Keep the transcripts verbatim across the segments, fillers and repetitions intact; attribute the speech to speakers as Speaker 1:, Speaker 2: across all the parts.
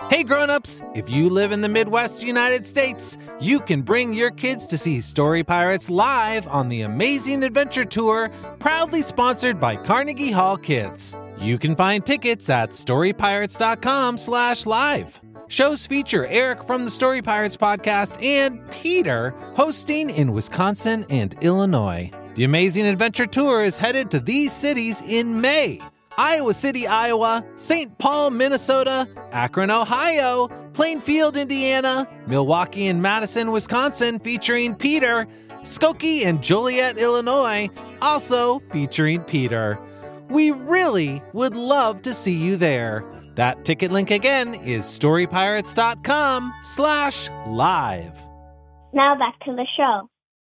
Speaker 1: Hey grown-ups, if you live in the Midwest United States, you can bring your kids to see Story Pirates live on the Amazing Adventure Tour, proudly sponsored by Carnegie Hall Kids. You can find tickets at storypirates.com slash live. Shows feature Eric from the Story Pirates podcast and Peter hosting in Wisconsin and Illinois. The Amazing Adventure Tour is headed to these cities in May: Iowa City, Iowa, Saint Paul, Minnesota, Akron, Ohio, Plainfield, Indiana, Milwaukee and Madison, Wisconsin, featuring Peter, Skokie and Joliet, Illinois, also featuring Peter. We really would love to see you there. That ticket link again is storypirates.com slash live.
Speaker 2: Now back to the show.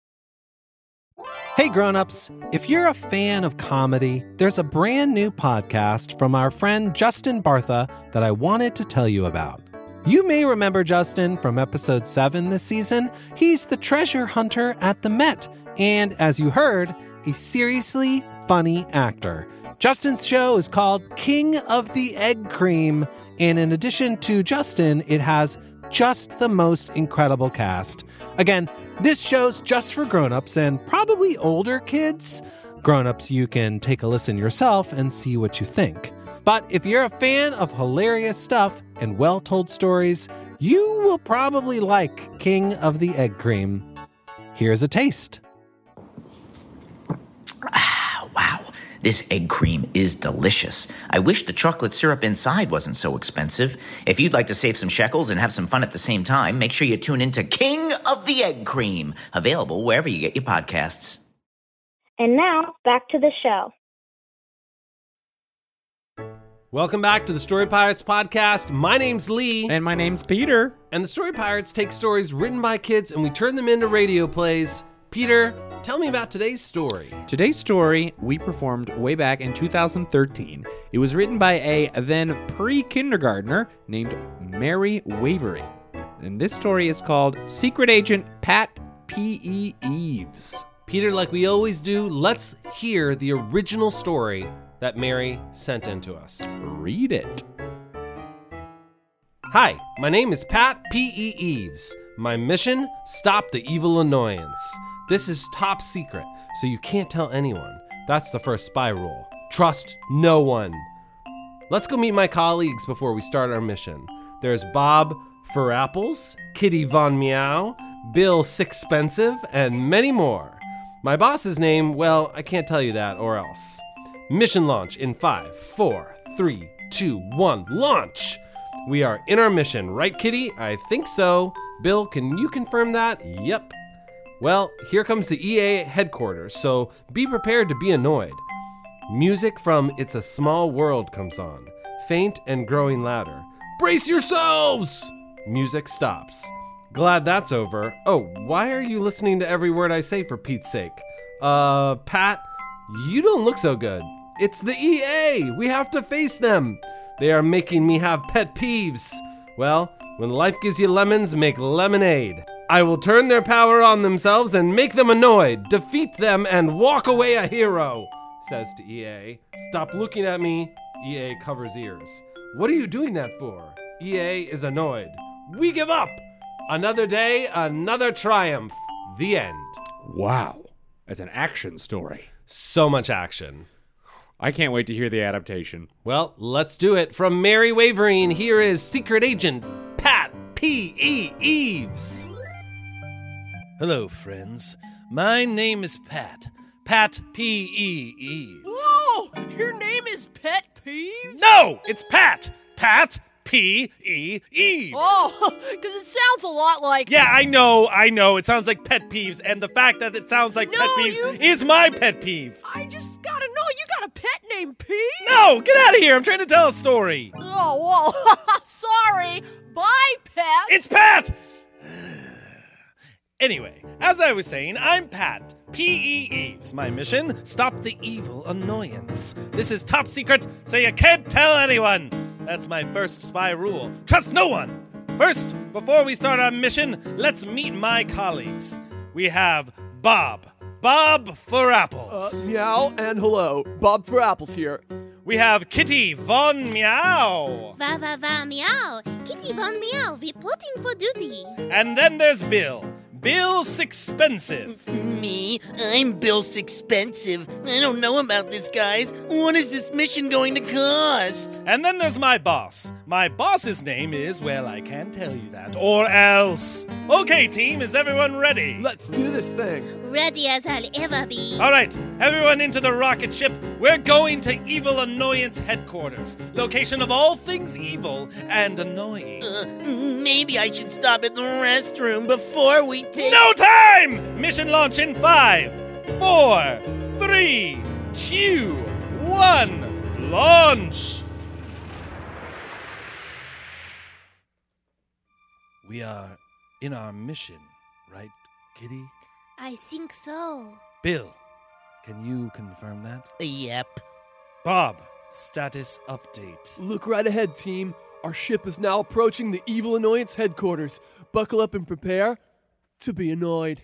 Speaker 1: Hey grown-ups, if you're a fan of comedy, there's a brand new podcast from our friend Justin Bartha that I wanted to tell you about. You may remember Justin from episode seven this season. He's the treasure hunter at the Met, and as you heard, a seriously funny actor. Justin's show is called King of the Egg Cream, and in addition to Justin, it has just the most incredible cast. Again, this show's just for grown-ups and probably older kids. Grown-ups, you can take a listen yourself and see what you think. But if you're a fan of hilarious stuff and well-told stories, you will probably like King of the Egg Cream. Here's a taste.
Speaker 3: Wow, this egg cream is delicious. I wish the chocolate syrup inside wasn't so expensive. If you'd like to save some shekels and have some fun at the same time, make sure you tune in to King of the Egg Cream, available wherever you get your podcasts.
Speaker 2: And now, back to the show.
Speaker 1: Welcome back to the Story Pirates podcast. My name's Lee.
Speaker 4: And my name's Peter.
Speaker 1: And the Story Pirates take stories written by kids and we turn them into radio plays. Peter, tell me about today's story.
Speaker 4: Today's story we performed way back in two thousand thirteen. It was written by a then pre-kindergartner named Mary Wavering. And this story is called Secret Agent Pat P E. Eves.
Speaker 1: Peter, like we always do, let's hear the original story that Mary sent in to us.
Speaker 4: Read it.
Speaker 1: Hi, my name is Pat P E. Eves. My mission, stop the evil annoyance. This is top secret, so you can't tell anyone. That's the first spy rule. Trust no one. Let's go meet my colleagues before we start our mission. There's Bob for Apples, Kitty Von Meow, Bill Sixpensive, and many more. My boss's name, well, I can't tell you that or else. Mission launch in five, four, three, two, one, launch! We are in our mission, right, Kitty? I think so. Bill, can you confirm that? Yep. Well, here comes the E A headquarters, so be prepared to be annoyed. Music from It's a Small World comes on, faint and growing louder. Brace yourselves! Music stops. Glad that's over. Oh, why are you listening to every word I say, for Pete's sake? Uh, Pat, you don't look so good. It's the E A! We have to face them! They are making me have pet peeves. Well, when life gives you lemons, make lemonade. I will turn their power on themselves and make them annoyed, defeat them, and walk away a hero, says to E A. Stop looking at me. E A covers ears. What are you doing that for? E A is annoyed. We give up! Another day, another triumph. The end.
Speaker 4: Wow, that's an action story.
Speaker 1: So much action.
Speaker 4: I can't wait to hear the adaptation.
Speaker 1: Well, let's do it. From Mary Wavering, here is Secret Agent Pat P E. Eves. Hello, friends. My name is Pat. Pat P E. Eves.
Speaker 5: Whoa! Your name is Pet Peeves?
Speaker 1: No! It's Pat! Pat P E. Eves.
Speaker 5: Oh, because it sounds a lot like...
Speaker 1: Yeah, I know, I know. It sounds like pet peeves, and the fact that it sounds like
Speaker 5: No,
Speaker 1: pet peeves
Speaker 5: you-
Speaker 1: is my pet peeve.
Speaker 5: I just gotta know, you got a pet named Peeves?
Speaker 1: No! Get out of here! I'm trying to tell a story.
Speaker 5: Oh, well, sorry. Bye, Pet.
Speaker 1: It's Pat! Anyway, as I was saying, I'm Pat, P E. Eves. My mission, stop the evil annoyance. This is top secret, so you can't tell anyone. That's my first spy rule. Trust no one. First, before we start our mission, let's meet my colleagues. We have Bob. Bob for Apples.
Speaker 6: Uh, meow and hello. Bob for Apples here.
Speaker 1: we have Kitty Von Meow.
Speaker 6: Va va va meow. Kitty Von Meow reporting for duty.
Speaker 1: And then there's Bill. Bill Sixpensive.
Speaker 7: Me? I'm Bill Sixpensive. I don't know about this, guys. What is this mission going to cost?
Speaker 1: And then there's my boss. My boss's name is, well, I can't tell you that. Or else. Okay, team, is everyone ready?
Speaker 8: Let's do this thing.
Speaker 6: Ready as I'll ever be.
Speaker 1: All right, everyone into the rocket ship. We're going to Evil Annoyance Headquarters. Location of all things evil and annoying.
Speaker 7: Uh, maybe I should stop at the restroom before we take...
Speaker 1: No time! Mission launch in five, four, three, two, one, launch! We are in our mission, right, Kitty?
Speaker 6: I think so.
Speaker 1: Bill, can you confirm that?
Speaker 7: Yep.
Speaker 1: Bob, status update.
Speaker 8: Look right ahead, team. Our ship is now approaching the Evil Annoyance headquarters. Buckle up and prepare to be annoyed.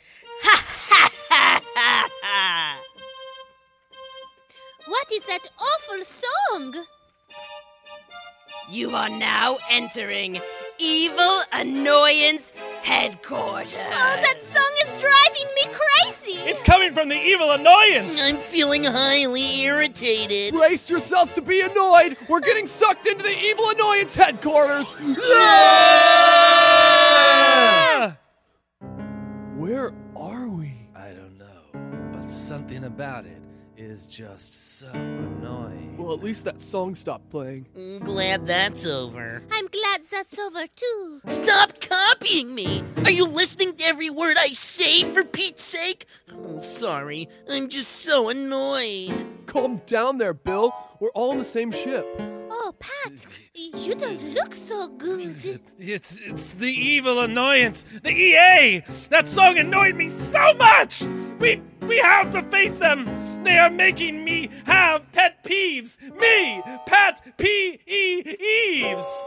Speaker 6: What is that awful song?
Speaker 5: You are now entering Evil Annoyance Headquarters.
Speaker 6: Oh, that song is driving me crazy.
Speaker 1: It's coming from the Evil Annoyance!
Speaker 7: I'm feeling highly irritated.
Speaker 8: Brace yourselves to be annoyed. We're getting sucked into the Evil Annoyance headquarters.
Speaker 1: Ah!
Speaker 8: Where are we?
Speaker 1: I don't know, but something about it is just so annoying.
Speaker 8: Well, at least that song stopped playing.
Speaker 7: Glad that's over.
Speaker 6: I'm glad that's over too.
Speaker 7: Stop copying me! Are you listening to every word I say, for Pete's sake? Oh, sorry, I'm just so annoyed.
Speaker 8: Calm down there, Bill. We're all in the same ship.
Speaker 6: Oh, Pat, you don't look so good.
Speaker 1: It's it's the Evil Annoyance, the E A. That song annoyed me so much. We we have to face them. They are making me have pet peeves. Me, Pat P E Eves.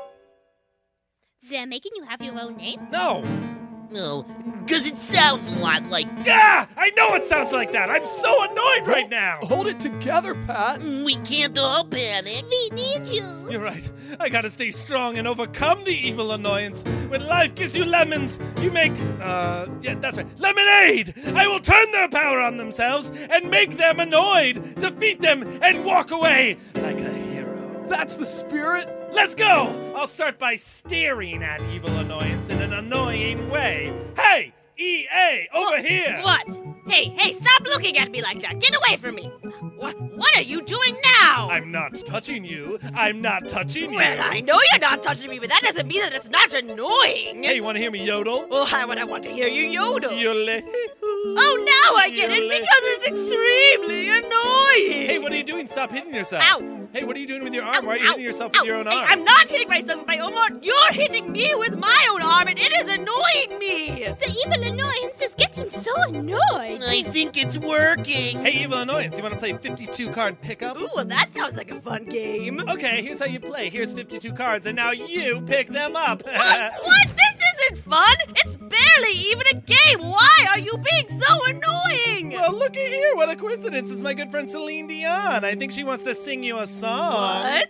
Speaker 6: They're making you have your own name?
Speaker 1: No.
Speaker 7: No, because it sounds a lot like...
Speaker 1: Gah! I know it sounds like that. I'm so annoyed right now.
Speaker 8: Hold it together, Pat.
Speaker 7: We can't all panic.
Speaker 6: We need you.
Speaker 1: You're right. I gotta stay strong and overcome the Evil Annoyance. When life gives you lemons, you make, uh, yeah, that's right, lemonade! I will turn their power on themselves and make them annoyed, defeat them, and walk away like a hero.
Speaker 8: That's the spirit.
Speaker 1: Let's go! I'll start by staring at Evil Annoyance in an annoying way. Hey, E A, over here!
Speaker 5: What? Hey, hey, stop looking at me like that. Get away from me. What, what are you doing now?
Speaker 1: I'm not touching you. I'm not touching you.
Speaker 5: Well, I know you're not touching me, but that doesn't mean that it's not annoying.
Speaker 1: Hey, you want to hear me yodel?
Speaker 5: Well, why would I want to hear you yodel?
Speaker 1: Yodel.
Speaker 5: Oh, now I get it, because it's extremely annoying.
Speaker 1: Hey, what are you doing? Stop hitting yourself.
Speaker 5: Ow.
Speaker 1: Hey, what are you doing with your arm?
Speaker 5: Ow,
Speaker 1: Why are you
Speaker 5: ow,
Speaker 1: hitting yourself
Speaker 5: ow.
Speaker 1: with your own
Speaker 5: Hey,
Speaker 1: arm?
Speaker 5: I'm not hitting myself with my own arm. You're hitting me with my own arm, and it is annoying me.
Speaker 6: The Evil Annoyance is getting so annoyed.
Speaker 7: I think it's working.
Speaker 1: Hey, Evil Annoyance, you want to play fifty-two card pickup?
Speaker 5: Ooh, well, that sounds like a fun game.
Speaker 1: Okay, here's how you play. Here's fifty-two cards, and now you pick them up.
Speaker 5: What? What? This isn't fun. It's barely even a game. Why are you being so annoying?
Speaker 1: Well, looky here. What a coincidence. It's my good friend Celine Dion. I think she wants to sing you a song.
Speaker 5: What?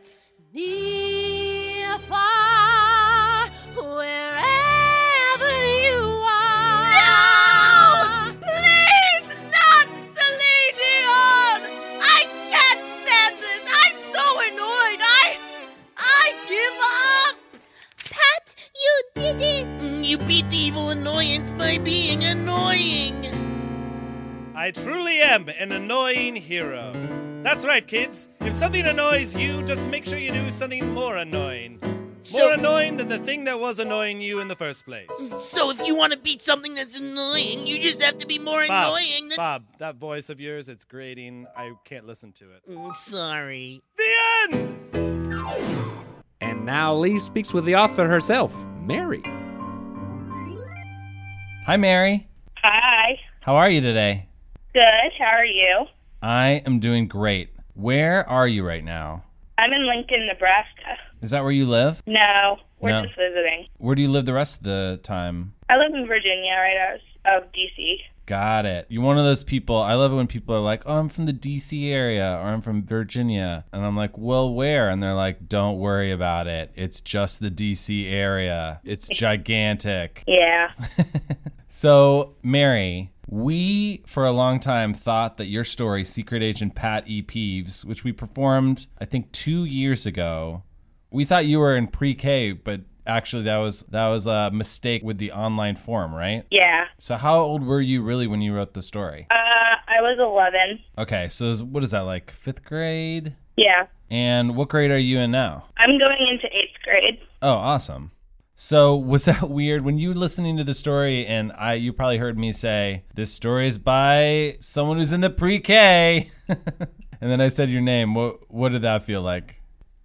Speaker 6: Near, far, wherever you are.
Speaker 5: No! Please not, Celine Dion! I can't stand this. I'm so annoyed. I... I give up.
Speaker 6: Pat, you did it.
Speaker 7: You beat the Evil Annoyance by being annoying.
Speaker 1: I truly am an annoying hero. That's right, kids. If something annoys you, just make sure you do something more annoying. More
Speaker 7: So-
Speaker 1: annoying than the thing that was annoying you in the first place.
Speaker 7: So if you want to beat something that's annoying, you just have to be more
Speaker 1: Bob,
Speaker 7: annoying than...
Speaker 1: Bob, that voice of yours, it's grating. I can't listen to it.
Speaker 7: Mm, Sorry.
Speaker 1: The end!
Speaker 4: And now Lee speaks with the author herself, Mary.
Speaker 9: Hi, Mary.
Speaker 2: Hi.
Speaker 9: How are you today?
Speaker 2: Good. How are you?
Speaker 9: I am doing great. Where are you right now?
Speaker 2: I'm in Lincoln, Nebraska.
Speaker 9: Is that where you live?
Speaker 2: No, we're
Speaker 9: No.
Speaker 2: just visiting.
Speaker 9: Where do you live the rest of the time?
Speaker 2: I live in Virginia, right out of D C
Speaker 9: Got it. You're one of those people. I love it when people are like, oh, I'm from the D C area or I'm from Virginia. And I'm like, well, where? And they're like, don't worry about it. It's just the D C area. It's gigantic.
Speaker 2: Yeah.
Speaker 9: So, Mary, we, for a long time, thought that your story, Secret Agent Pat E. Peeves, which we performed, I think, two years ago, we thought you were in pre-K, but actually that was that was a mistake with the online form, right?
Speaker 2: Yeah.
Speaker 9: So how old were you really when you wrote the story?
Speaker 2: Uh, I was eleven.
Speaker 9: Okay, so is- what is that, like fifth grade?
Speaker 2: Yeah.
Speaker 9: And what grade are you in now?
Speaker 2: I'm going into eighth grade.
Speaker 9: Oh, awesome. So was that weird when you were listening to the story and I you probably heard me say, this story is by someone who's in the pre-K. And then I said your name. What what did that feel like?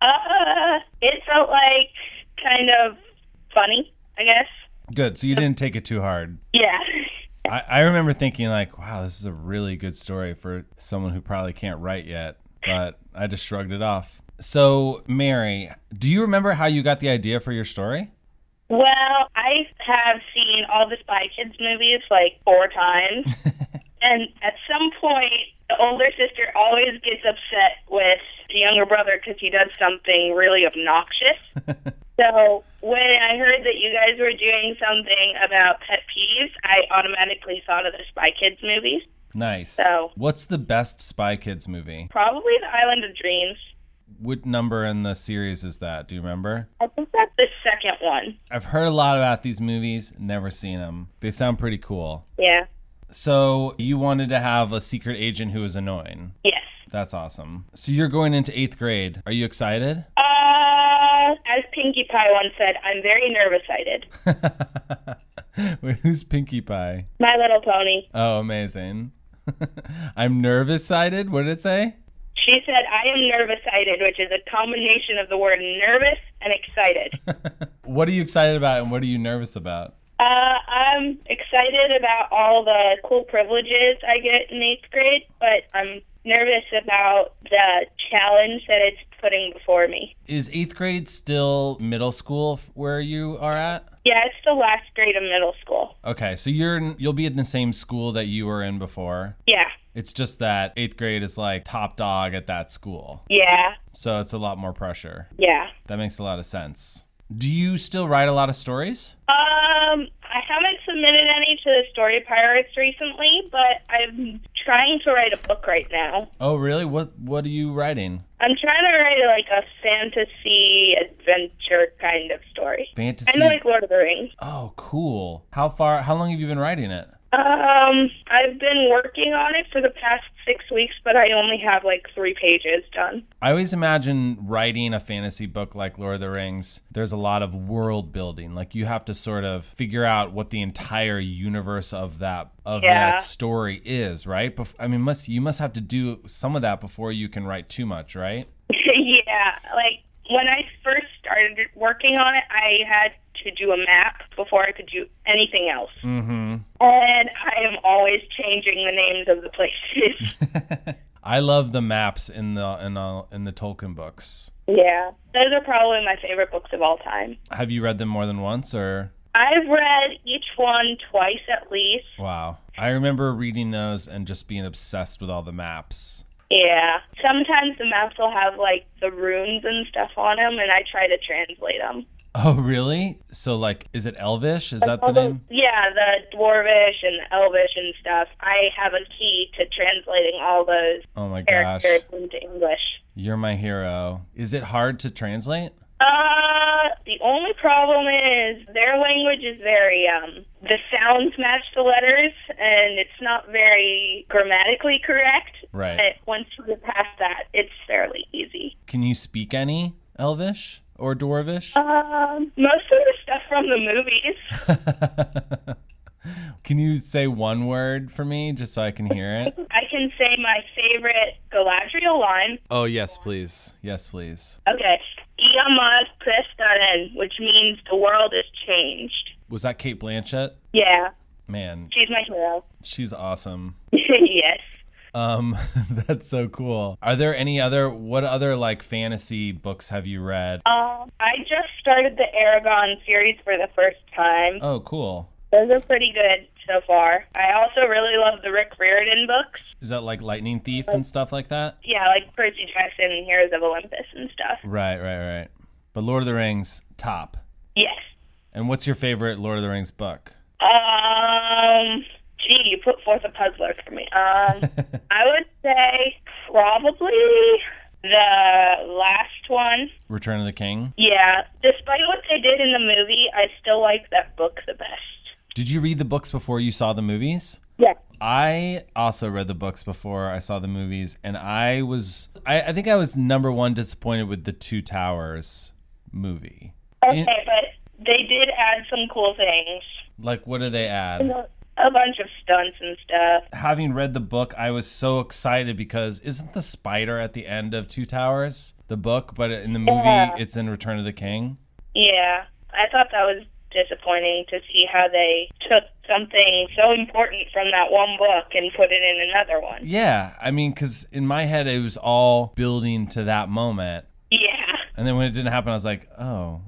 Speaker 2: Uh, it felt like kind of funny, I guess.
Speaker 9: Good. So you didn't take it too hard.
Speaker 2: Yeah.
Speaker 9: I, I remember thinking like, wow, this is a really good story for someone who probably can't write yet. But I just shrugged it off. So, Mary, do you remember how you got the idea for your story?
Speaker 2: Well, I have seen all the Spy Kids movies like four times. And at some point, the older sister always gets upset with the younger brother because he does something really obnoxious. So when I heard that you guys were doing something about pet peeves, I automatically thought of the Spy Kids movies.
Speaker 9: Nice.
Speaker 2: So
Speaker 9: what's the best Spy Kids movie?
Speaker 2: Probably The Island of Dreams.
Speaker 9: What number in the series is that? Do you remember?
Speaker 2: I think that's the second one.
Speaker 9: I've heard a lot about these movies, never seen them. They sound pretty cool.
Speaker 2: Yeah.
Speaker 9: So you wanted to have a secret agent who was annoying.
Speaker 2: Yes.
Speaker 9: That's awesome. So you're going into eighth grade. Are you excited?
Speaker 2: Uh, as Pinkie Pie once said, I'm very nervous-sighted.
Speaker 9: Wait, who's Pinkie Pie?
Speaker 2: My Little Pony.
Speaker 9: Oh, amazing. I'm nervous-sided? What did it say?
Speaker 2: She said, I am nervous-sighted, which is a combination of the word nervous and excited.
Speaker 9: What are you excited about and what are you nervous about?
Speaker 2: Uh, I'm excited about all the cool privileges I get in eighth grade, but I'm nervous about the challenge that it's putting before me.
Speaker 9: Is eighth grade still middle school f- where you are at?
Speaker 2: Yeah, it's the last grade of middle school.
Speaker 9: Okay, so you're in, you'll be in the same school that you were in before.
Speaker 2: Yeah.
Speaker 9: It's just that eighth grade is like top dog at that school.
Speaker 2: Yeah.
Speaker 9: So it's a lot more pressure.
Speaker 2: Yeah.
Speaker 9: That makes a lot of sense. Do you still write a lot of stories?
Speaker 2: Um, I haven't submitted any to the Story Pirates recently, but I'm trying to write a book right now.
Speaker 9: Oh, really? What What are you writing?
Speaker 2: I'm trying to write like a fantasy adventure kind of story.
Speaker 9: Fantasy?
Speaker 2: Kind of like Lord of the Rings.
Speaker 9: Oh, cool. How far? How long have you been writing it?
Speaker 2: Um, I've been working on it for the past six weeks, but I only have like three pages done.
Speaker 9: I always imagine writing a fantasy book like Lord of the Rings, there's a lot of world building. Like you have to sort of figure out what the entire universe of that of
Speaker 2: Yeah.
Speaker 9: that story is, right? Bef- I mean, must you must have to do some of that before you can write too much, right?
Speaker 2: Yeah, like when I first started working on it, I had to do a map before I could do anything else.
Speaker 9: Mm-hmm.
Speaker 2: And I am always changing the names of the places.
Speaker 9: I love the maps in the in the, in the Tolkien books.
Speaker 2: Yeah, those are probably my favorite books of all time.
Speaker 9: Have you read them more than once, or?
Speaker 2: I've read each one twice at least.
Speaker 9: Wow. I remember reading those and just being obsessed with all the maps.
Speaker 2: Yeah. Sometimes the maps will have, like, the runes and stuff on them, and I try to translate them.
Speaker 9: Oh, really? So, like, is it Elvish? Is that the name?
Speaker 2: Yeah, the Dwarvish and the Elvish and stuff. I have a key to translating all those
Speaker 9: Oh my gosh.
Speaker 2: characters into English.
Speaker 9: You're my hero. Is it hard to translate?
Speaker 2: Uh, the only problem is their language is very, um, the sounds match the letters, and it's not very grammatically correct.
Speaker 9: Right.
Speaker 2: But once you get past that, it's fairly easy.
Speaker 9: Can you speak any Elvish or Dwarvish?
Speaker 2: Um, most of the stuff from the movies.
Speaker 9: Can you say one word for me just so I can hear it?
Speaker 2: I can say my favorite Galadriel line.
Speaker 9: Oh, yes, please. Yes, please.
Speaker 2: Okay. Iamad Prestaren, which means the world is changed.
Speaker 9: Was that Kate Blanchett?
Speaker 2: Yeah.
Speaker 9: Man,
Speaker 2: She's my hero.
Speaker 9: she's awesome.
Speaker 2: Yes.
Speaker 9: Um, that's so cool. Are there any other, what other like fantasy books have you read?
Speaker 2: Um, I just started the Aragon series for the first time.
Speaker 9: Oh, cool.
Speaker 2: Those are pretty good so far. I also really love the Rick Riordan books.
Speaker 9: Is that like Lightning Thief and stuff like that?
Speaker 2: Yeah, like Percy Jackson and Heroes of Olympus and stuff.
Speaker 9: Right, right, right. But Lord of the Rings, top.
Speaker 2: Yes.
Speaker 9: And what's your favorite Lord of the Rings book?
Speaker 2: Um, gee, you put forth a puzzler for me. Um, I would say probably the last one.
Speaker 9: Return of the King?
Speaker 2: Yeah. Despite what they did in the movie, I still like that book the best.
Speaker 9: Did you read the books before you saw the movies?
Speaker 2: Yeah.
Speaker 9: I also read the books before I saw the movies, and I was, I, I think I was number one disappointed with the Two Towers movie.
Speaker 2: Okay,
Speaker 9: In,
Speaker 2: but they did add some cool things.
Speaker 9: Like, what do they add?
Speaker 2: A bunch of stunts and stuff.
Speaker 9: Having read the book, I was so excited because isn't the spider at the end of Two Towers the book, but in the movie
Speaker 2: Yeah.
Speaker 9: it's in Return of the King?
Speaker 2: Yeah, I thought that was disappointing to see how they took something so important from that one book and put it in another one.
Speaker 9: Yeah, I mean, because in my head it was all building to that moment.
Speaker 2: Yeah.
Speaker 9: And then when it didn't happen, I was like, oh.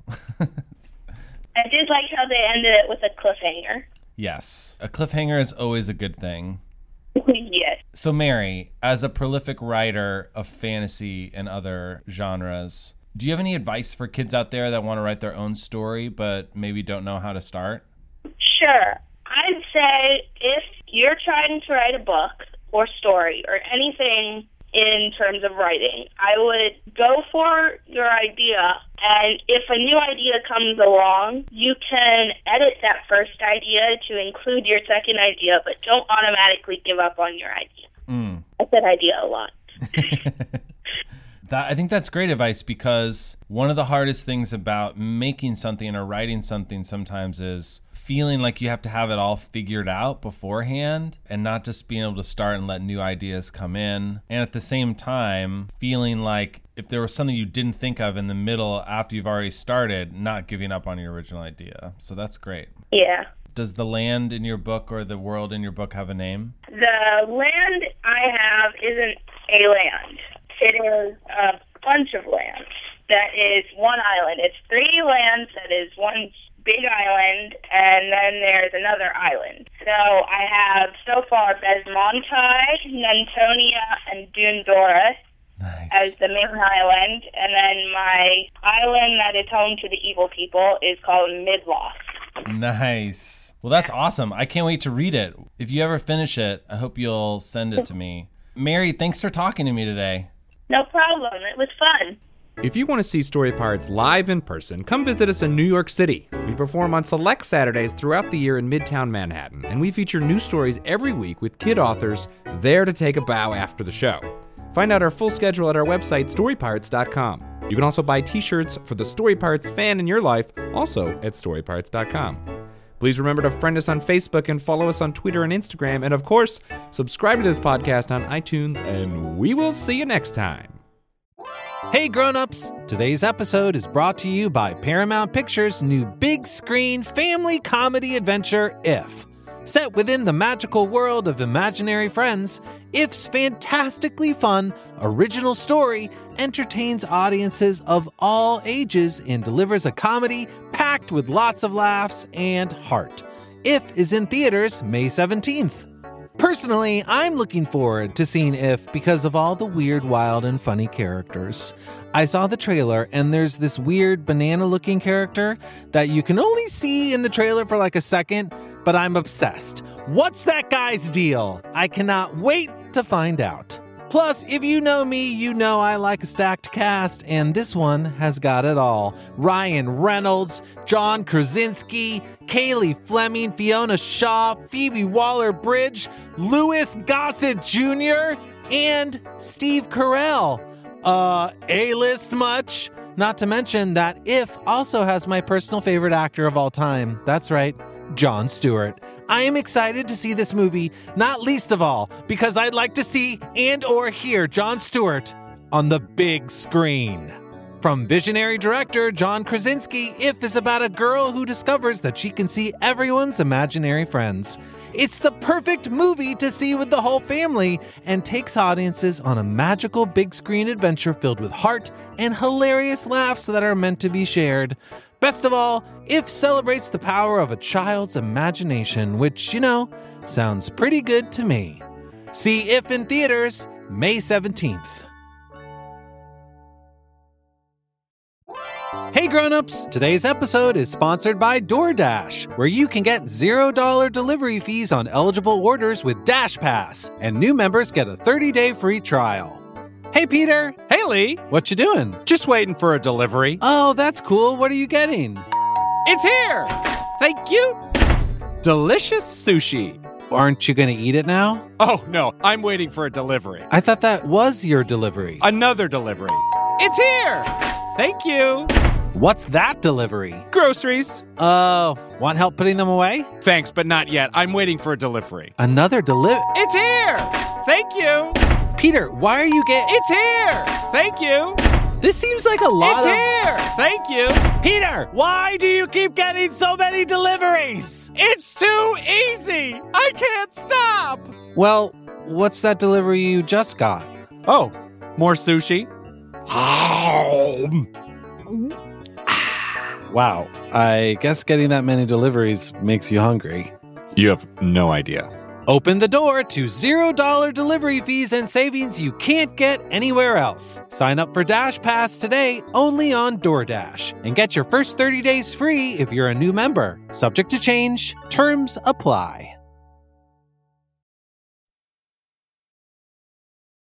Speaker 2: I did like how they ended it with a cliffhanger.
Speaker 9: Yes. A cliffhanger is always a good thing.
Speaker 2: Yes.
Speaker 9: So, Mary, as a prolific writer of fantasy and other genres, do you have any advice for kids out there that want to write their own story but maybe don't know how to start?
Speaker 2: Sure. I'd say if you're trying to write a book or story or anything in terms of writing, I would go for your idea, and if a new idea comes along, you can edit that first idea to include your second idea, but don't automatically give up on your idea.
Speaker 9: Mm.
Speaker 2: I said idea a lot.
Speaker 9: That, I think that's great advice, because one of the hardest things about making something or writing something sometimes is feeling like you have to have it all figured out beforehand and not just being able to start and let new ideas come in. And at the same time, feeling like if there was something you didn't think of in the middle after you've already started, not giving up on your original idea. So that's great.
Speaker 2: Yeah.
Speaker 9: Does the land in your book or the world in your book have a name?
Speaker 2: The land I have isn't a land. It is a bunch of lands that is one island. It's three lands that is one big island, and then there's another island. So I have so far Besmontai, Nantonia, and Dundora
Speaker 9: nice.
Speaker 2: as the main island, and then my island that is home to the evil people is called Midloth.
Speaker 9: Nice. Well, that's awesome. I can't wait to read it. If you ever finish it, I hope you'll send it to me. Mary, thanks for talking to me today.
Speaker 2: No problem. It was fun.
Speaker 4: If you want to see Story Pirates live in person, come visit us in New York City. We perform on select Saturdays throughout the year in Midtown Manhattan, and we feature new stories every week with kid authors there to take a bow after the show. Find out our full schedule at our website, story pirates dot com. You can also buy t-shirts for the Story Pirates fan in your life, also at story pirates dot com. Please remember to friend us on Facebook and follow us on Twitter and Instagram. And of course, subscribe to this podcast on iTunes, and we will see you next time.
Speaker 1: Hey grown-ups! Today's episode is brought to you by Paramount Pictures' new big screen family comedy adventure, If. Set within the magical world of imaginary friends, If's fantastically fun, original story entertains audiences of all ages and delivers a comedy packed with lots of laughs and heart. If is in theaters May seventeenth. Personally, I'm looking forward to seeing If because of all the weird, wild, and funny characters. I saw the trailer, and there's this weird banana-looking character that you can only see in the trailer for like a second, but I'm obsessed. What's that guy's deal? I cannot wait to find out. Plus, if you know me, you know I like a stacked cast, and this one has got it all. Ryan Reynolds, John Krasinski, Kaylee Fleming, Fiona Shaw, Phoebe Waller-Bridge, Louis Gossett Junior, and Steve Carell. Uh, A-list much? Not to mention that If also has my personal favorite actor of all time. That's right, Jon Stewart. I am excited to see this movie, not least of all because I'd like to see and or hear Jon Stewart on the big screen. From visionary director John Krasinski, If is about a girl who discovers that she can see everyone's imaginary friends. It's the perfect movie to see with the whole family and takes audiences on a magical big screen adventure filled with heart and hilarious laughs that are meant to be shared.
Speaker 10: Best of all, If celebrates the power of a child's imagination, which, you know, sounds pretty good to me. See If in theaters May seventeenth. Hey grown-ups, today's episode is sponsored by DoorDash, where you can get zero dollars delivery fees on eligible orders with Dash Pass, and new members get a thirty-day free trial. Hey Peter!
Speaker 4: Hey Lee!
Speaker 10: What you doing?
Speaker 4: Just waiting for a delivery.
Speaker 10: Oh, that's cool. What are you getting?
Speaker 4: It's here! Thank you! Delicious sushi.
Speaker 10: Aren't you gonna eat it now?
Speaker 4: Oh, no, I'm waiting for a delivery.
Speaker 10: I thought that was your delivery.
Speaker 4: Another delivery. It's here! Thank you!
Speaker 10: What's that delivery?
Speaker 4: Groceries.
Speaker 10: Oh, uh, want help putting them away?
Speaker 4: Thanks, but not yet. I'm waiting for a delivery.
Speaker 10: Another delivery?
Speaker 4: It's here! Thank you!
Speaker 10: Peter, why are you getting...
Speaker 4: It's here! Thank you!
Speaker 10: This seems like a lot
Speaker 4: it's
Speaker 10: of...
Speaker 4: It's here! Thank you!
Speaker 10: Peter, why do you keep getting so many deliveries?
Speaker 4: It's too easy! I can't stop!
Speaker 10: Well, what's that delivery you just got?
Speaker 4: Oh, more sushi?
Speaker 10: Wow, I guess getting that many deliveries makes you hungry.
Speaker 4: You have no idea.
Speaker 10: Open the door to zero dollars delivery fees and savings you can't get anywhere else. Sign up for Dash Pass today only on DoorDash and get your first thirty days free if you're a new member. Subject to change. Terms apply.